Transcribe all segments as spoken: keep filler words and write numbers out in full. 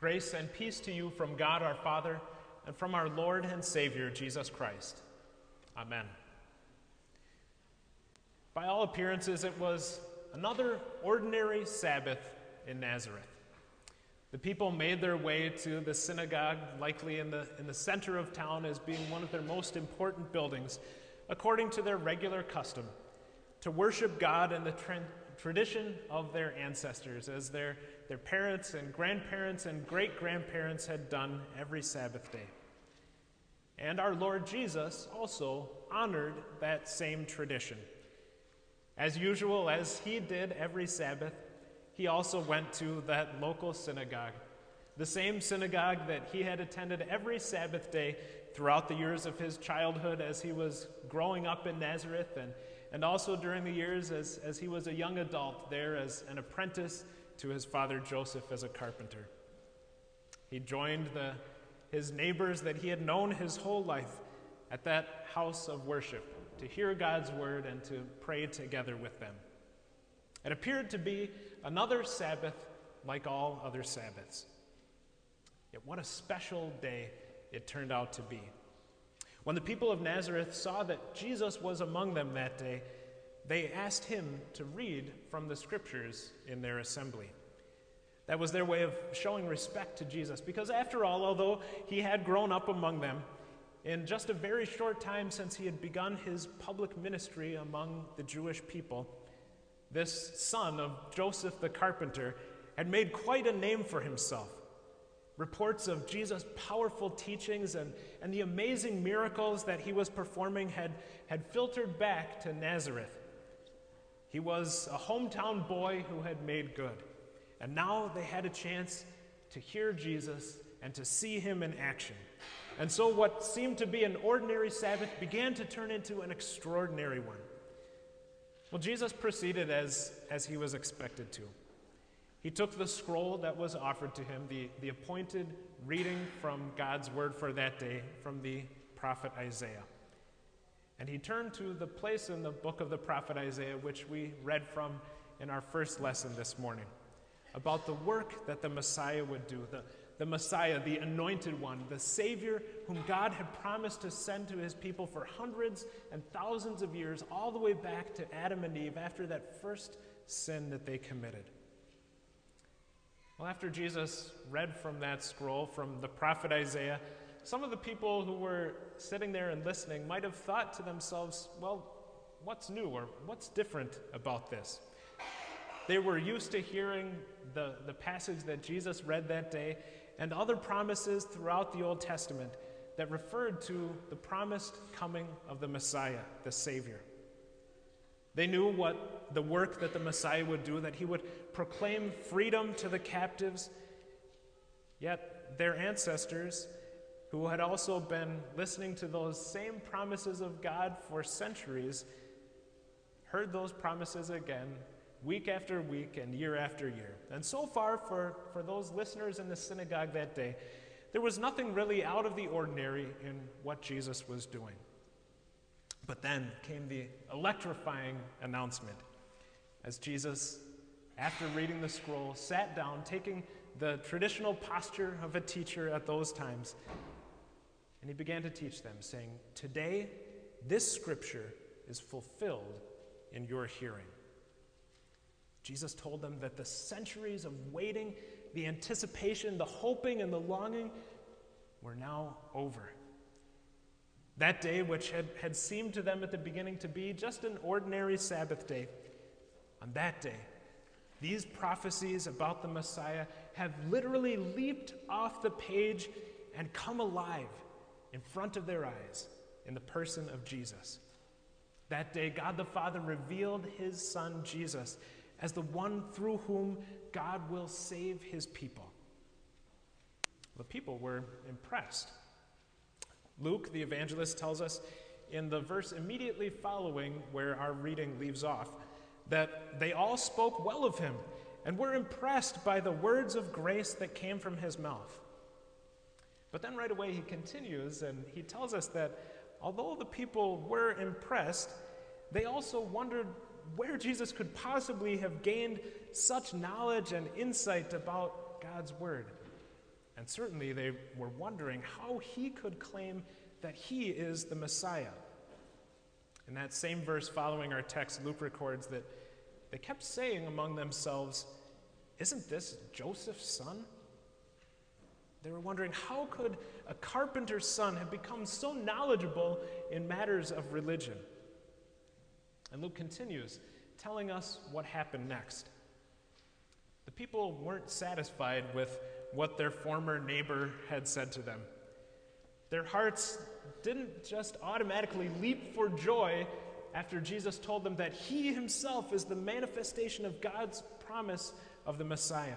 Grace and peace to you from God our Father and from our Lord and Savior, Jesus Christ. Amen. By all appearances, it was another ordinary Sabbath in Nazareth. The people made their way to the synagogue, likely in the, in the center of town as being one of their most important buildings, according to their regular custom, to worship God in the tra- tradition of their ancestors, as their, their parents and grandparents and great-grandparents had done every Sabbath day. And our Lord Jesus also honored that same tradition. As usual, as he did every Sabbath, he also went to that local synagogue, the same synagogue that he had attended every Sabbath day throughout the years of his childhood as he was growing up in Nazareth, and, and also during the years as, as he was a young adult there as an apprentice to his father Joseph as a carpenter. He joined the, his neighbors that he had known his whole life at that house of worship to hear God's word and to pray together with them. It appeared to be another Sabbath like all other Sabbaths. Yet what a special day it turned out to be. When the people of Nazareth saw that Jesus was among them that day, they asked him to read from the scriptures in their assembly. That was their way of showing respect to Jesus, because after all, although he had grown up among them, in just a very short time since he had begun his public ministry among the Jewish people, this son of Joseph the carpenter had made quite a name for himself. Reports of Jesus' powerful teachings and, and the amazing miracles that he was performing had, had filtered back to Nazareth. He was a hometown boy who had made good. And now they had a chance to hear Jesus and to see him in action. And so what seemed to be an ordinary Sabbath began to turn into an extraordinary one. Well, Jesus proceeded as, as he was expected to. He took the scroll that was offered to him, the, the appointed reading from God's word for that day, from the prophet Isaiah. And he turned to the place in the book of the prophet Isaiah, which we read from in our first lesson this morning, about the work that the Messiah would do, the, the Messiah, the anointed one, the Savior whom God had promised to send to his people for hundreds and thousands of years, all the way back to Adam and Eve after that first sin that they committed. Well, after Jesus read from that scroll, from the prophet Isaiah, some of the people who were sitting there and listening might have thought to themselves, well, what's new or what's different about this? They were used to hearing the, the passage that Jesus read that day and other promises throughout the Old Testament that referred to the promised coming of the Messiah, the Savior. They knew what the work that the Messiah would do, that he would proclaim freedom to the captives. Yet their ancestors, who had also been listening to those same promises of God for centuries, heard those promises again week after week and year after year. And so far, for, for those listeners in the synagogue that day, there was nothing really out of the ordinary in what Jesus was doing. But then came the electrifying announcement as Jesus, after reading the scroll, sat down, taking the traditional posture of a teacher at those times, and he began to teach them, saying, "Today, this scripture is fulfilled in your hearing." Jesus told them that the centuries of waiting, the anticipation, the hoping, and the longing were now over. That day, which had, had seemed to them at the beginning to be just an ordinary Sabbath day, on that day, these prophecies about the Messiah have literally leaped off the page and come alive in front of their eyes in the person of Jesus. That day, God the Father revealed his Son, Jesus, as the one through whom God will save his people. The people were impressed. Luke, the evangelist, tells us in the verse immediately following where our reading leaves off that they all spoke well of him and were impressed by the words of grace that came from his mouth. But then right away he continues and he tells us that although the people were impressed, they also wondered where Jesus could possibly have gained such knowledge and insight about God's word. And certainly they were wondering how he could claim that he is the Messiah. In that same verse following our text, Luke records that they kept saying among themselves, "Isn't this Joseph's son?" They were wondering, how could a carpenter's son have become so knowledgeable in matters of religion? And Luke continues, telling us what happened next. The people weren't satisfied with what their former neighbor had said to them. Their hearts didn't just automatically leap for joy after Jesus told them that he himself is the manifestation of God's promise of the Messiah.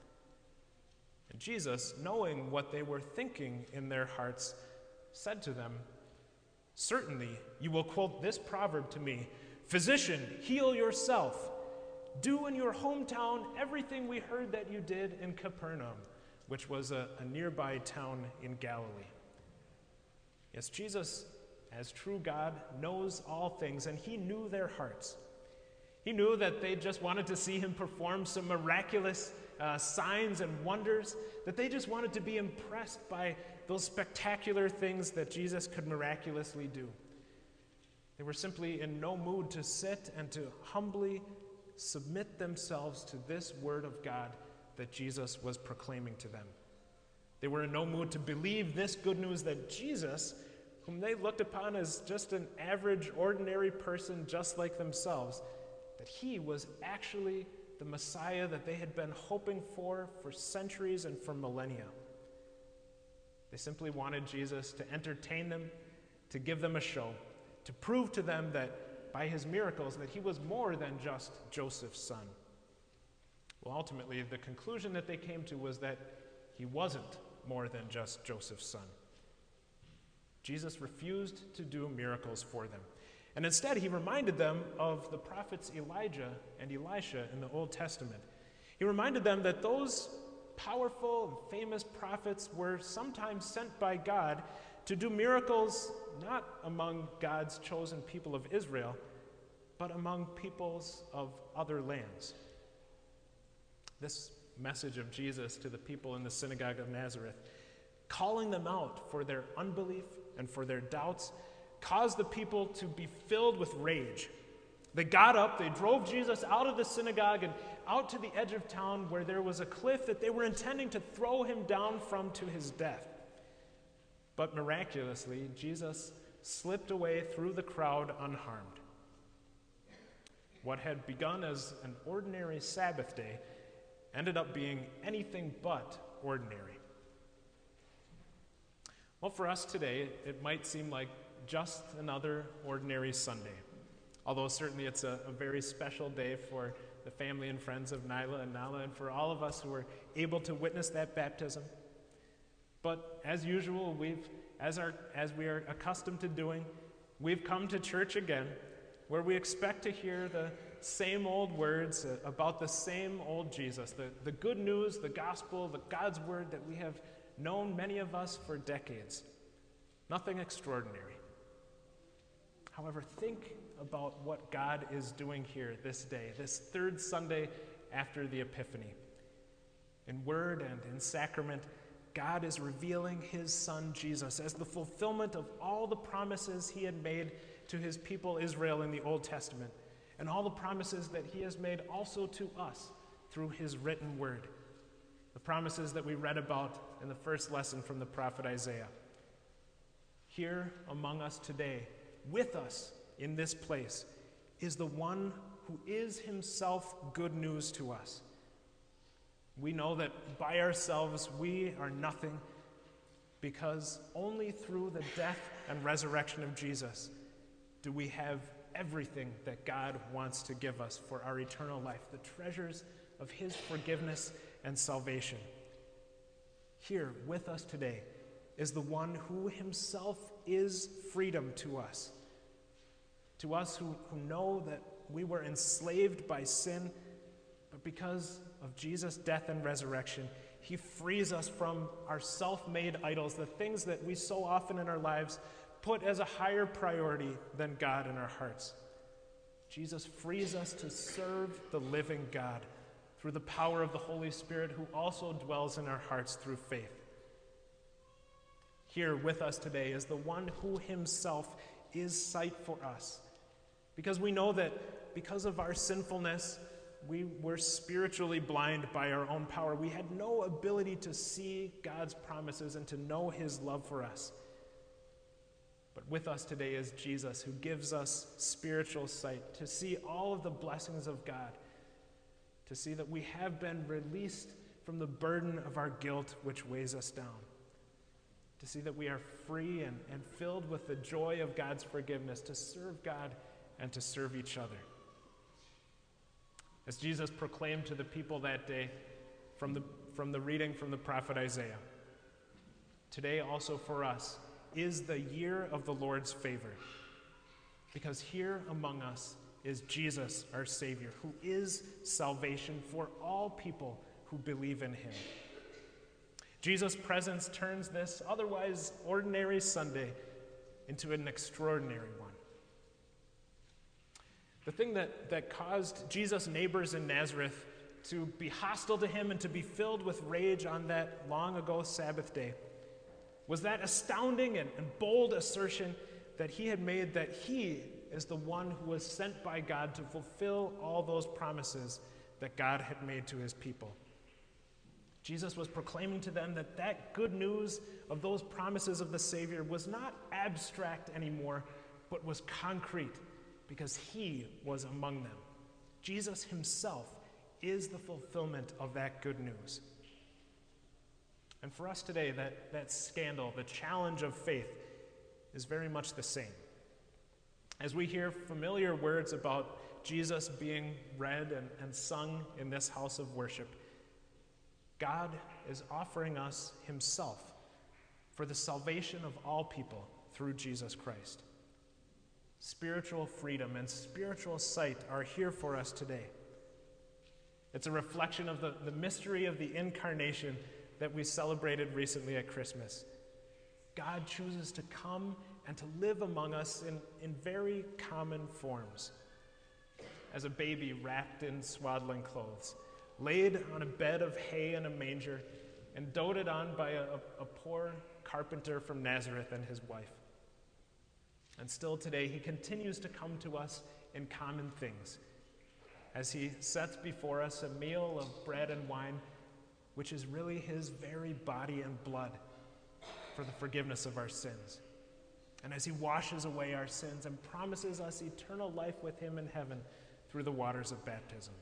And Jesus, knowing what they were thinking in their hearts, said to them, "Certainly you will quote this proverb to me, 'Physician, heal yourself. Do in your hometown everything we heard that you did in Capernaum,'" which was a, a nearby town in Galilee. Yes, Jesus, as true God, knows all things, and he knew their hearts. He knew that they just wanted to see him perform some miraculous uh, signs and wonders, that they just wanted to be impressed by those spectacular things that Jesus could miraculously do. They were simply in no mood to sit and to humbly submit themselves to this word of God that Jesus was proclaiming to them. They were in no mood to believe this good news that Jesus, whom they looked upon as just an average, ordinary person just like themselves, that he was actually the Messiah that they had been hoping for for centuries and for millennia. They simply wanted Jesus to entertain them, to give them a show, to prove to them that by his miracles that he was more than just Joseph's son. Well, ultimately, the conclusion that they came to was that he wasn't more than just Joseph's son. Jesus refused to do miracles for them. And instead, he reminded them of the prophets Elijah and Elisha in the Old Testament. He reminded them that those powerful and famous prophets were sometimes sent by God to do miracles not among God's chosen people of Israel, but among peoples of other lands. This message of Jesus to the people in the synagogue of Nazareth, calling them out for their unbelief and for their doubts, caused the people to be filled with rage. They got up, they drove Jesus out of the synagogue and out to the edge of town where there was a cliff that they were intending to throw him down from to his death. But miraculously, Jesus slipped away through the crowd unharmed. What had begun as an ordinary Sabbath day ended up being anything but ordinary. Well, for us today, it might seem like just another ordinary Sunday, although certainly it's a, a very special day for the family and friends of Nyla and Nala and for all of us who were able to witness that baptism. But as usual, we've, as, our, as we are accustomed to doing, we've come to church again, where we expect to hear the same old words about the same old Jesus, the, the good news, the gospel, the God's word that we have known, many of us, for decades. Nothing extraordinary. However, think about what God is doing here this day, this third Sunday after the Epiphany. In word and in sacrament, God is revealing his son Jesus as the fulfillment of all the promises he had made to his people Israel in the Old Testament, and all the promises that he has made also to us through his written word. The promises that we read about in the first lesson from the prophet Isaiah. Here among us today, with us in this place, is the one who is himself good news to us. We know that by ourselves we are nothing, because only through the death and resurrection of Jesus do we have everything that God wants to give us for our eternal life, the treasures of his forgiveness and salvation. Here with us today is the one who himself is freedom to us. To us who, who know that we were enslaved by sin, but because of Jesus' death and resurrection, he frees us from our self-made idols, the things that we so often in our lives put as a higher priority than God in our hearts. Jesus frees us to serve the living God through the power of the Holy Spirit, who also dwells in our hearts through faith. here with us today is the one who himself is sight for us. Because we know that because of our sinfulness, we were spiritually blind by our own power. We had no ability to see God's promises and to know his love for us. But with us today is Jesus, who gives us spiritual sight to see all of the blessings of God, to see that we have been released from the burden of our guilt which weighs us down, to see that we are free and, and filled with the joy of God's forgiveness, to serve God and to serve each other. As Jesus proclaimed to the people that day from the, from the reading from the prophet Isaiah, today also for us is the year of the Lord's favor, because here among us is Jesus, our Savior, who is salvation for all people who believe in him. Jesus' presence turns this otherwise ordinary Sunday into an extraordinary one. The thing that, that caused Jesus' neighbors in Nazareth to be hostile to him and to be filled with rage on that long ago Sabbath day was that astounding and, and bold assertion that he had made that he is the one who was sent by God to fulfill all those promises that God had made to his people. Jesus was proclaiming to them that that good news of those promises of the Savior was not abstract anymore, but was concrete, because he was among them. Jesus himself is the fulfillment of that good news. And for us today, that, that scandal, the challenge of faith, is very much the same. As we hear familiar words about Jesus being read and, and sung in this house of worship, God is offering us himself for the salvation of all people through Jesus Christ. Spiritual freedom and spiritual sight are here for us today. It's a reflection of the, the mystery of the incarnation that we celebrated recently at Christmas. God chooses to come and to live among us in, in very common forms. As a baby wrapped in swaddling clothes, laid on a bed of hay in a manger, and doted on by a, a poor carpenter from Nazareth and his wife. And still today, he continues to come to us in common things, as he sets before us a meal of bread and wine, which is really his very body and blood for the forgiveness of our sins. And as he washes away our sins and promises us eternal life with him in heaven through the waters of baptism.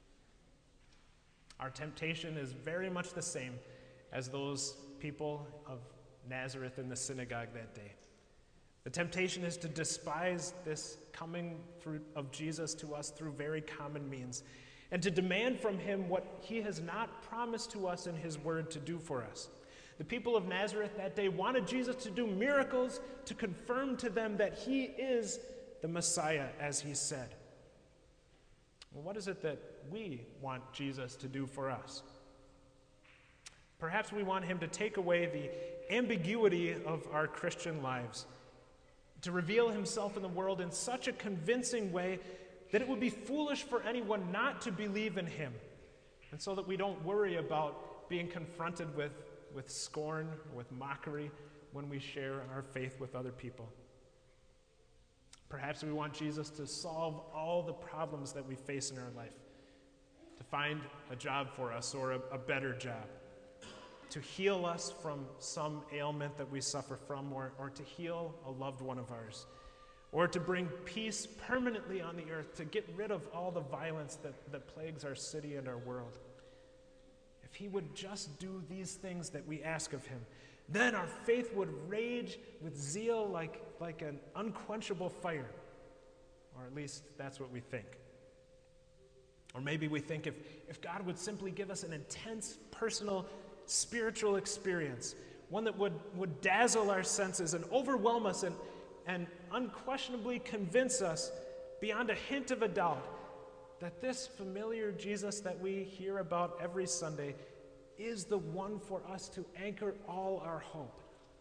Our temptation is very much the same as those people of Nazareth in the synagogue that day. The temptation is to despise this coming through of Jesus to us through very common means, and to demand from him what he has not promised to us in his word to do for us. The people of Nazareth that day wanted Jesus to do miracles to confirm to them that he is the Messiah, as he said. Well, what is it that we want Jesus to do for us? Perhaps we want him to take away the ambiguity of our Christian lives, to reveal himself in the world in such a convincing way that it would be foolish for anyone not to believe in him, and so that we don't worry about being confronted with, with scorn or with mockery when we share our faith with other people. Perhaps we want Jesus to solve all the problems that we face in our life, to find a job for us or a, a better job, to heal us from some ailment that we suffer from, or, or to heal a loved one of ours, or to bring peace permanently on the earth, to get rid of all the violence that, that plagues our city and our world. If he would just do these things that we ask of him, then our faith would rage with zeal like, like an unquenchable fire. Or at least that's what we think. Or maybe we think if, if God would simply give us an intense, personal, spiritual experience, one that would, would dazzle our senses and overwhelm us and, and unquestionably convince us beyond a hint of a doubt that this familiar Jesus that we hear about every Sunday is the one for us to anchor all our hope.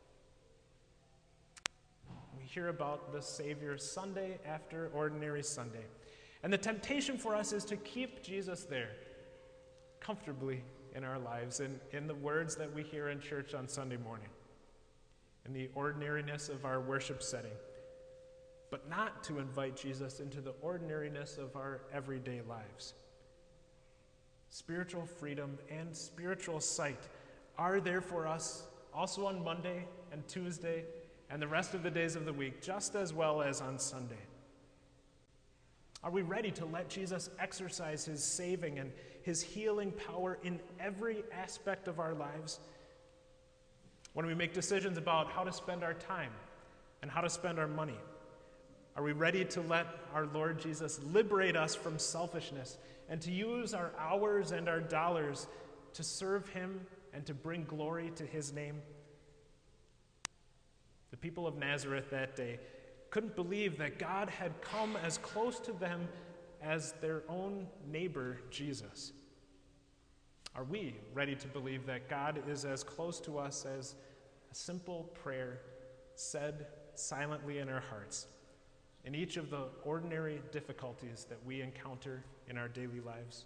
We hear about the Savior Sunday after ordinary Sunday. And the temptation for us is to keep Jesus there, comfortably in our lives, and in the words that we hear in church on Sunday morning. in the ordinariness of our worship setting, but not to invite Jesus into the ordinariness of our everyday lives. Spiritual freedom and spiritual sight are there for us also on Monday and Tuesday and the rest of the days of the week, just as well as on Sunday. Are we ready to let Jesus exercise his saving and his healing power in every aspect of our lives? When we make decisions about how to spend our time and how to spend our money, are we ready to let our Lord Jesus liberate us from selfishness and to use our hours and our dollars to serve him and to bring glory to his name? The people of Nazareth that day couldn't believe that God had come as close to them as their own neighbor, Jesus. Are we ready to believe that God is as close to us as a simple prayer said silently in our hearts in each of the ordinary difficulties that we encounter in our daily lives?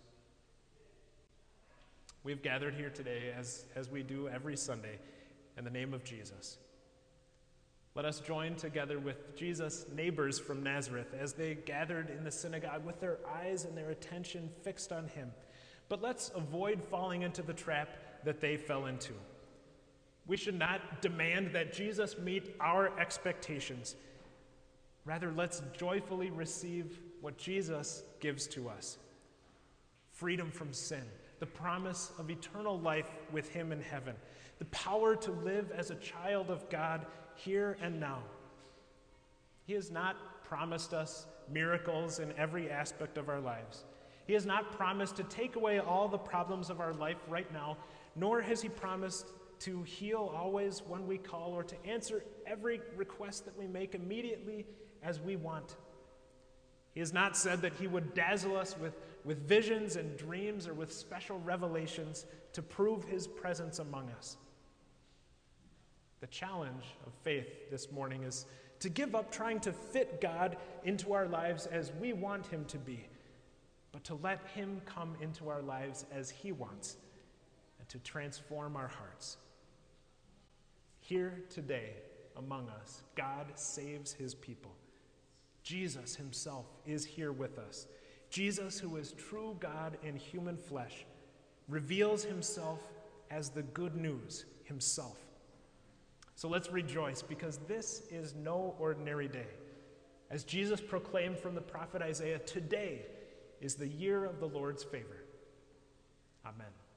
We've gathered here today, as, as we do every Sunday, in the name of Jesus. Let us join together with Jesus' neighbors from Nazareth as they gathered in the synagogue with their eyes and their attention fixed on him. But let's avoid falling into the trap that they fell into. We should not demand that Jesus meet our expectations. Rather, let's joyfully receive what Jesus gives to us: freedom from sin, the promise of eternal life with him in heaven, the power to live as a child of God here and now. He has not promised us miracles in every aspect of our lives. He has not promised to take away all the problems of our life right now, nor has he promised to heal always when we call or to answer every request that we make immediately as we want. He has not said that he would dazzle us with, with visions and dreams or with special revelations to prove his presence among us. The challenge of faith this morning is to give up trying to fit God into our lives as we want him to be, but to let him come into our lives as he wants and to transform our hearts. Here today among us, God saves his people. Jesus himself is here with us. Jesus, who is true God in human flesh, reveals himself as the good news himself. So let's rejoice, because this is no ordinary day. As Jesus proclaimed from the prophet Isaiah, today is the year of the Lord's favor. Amen.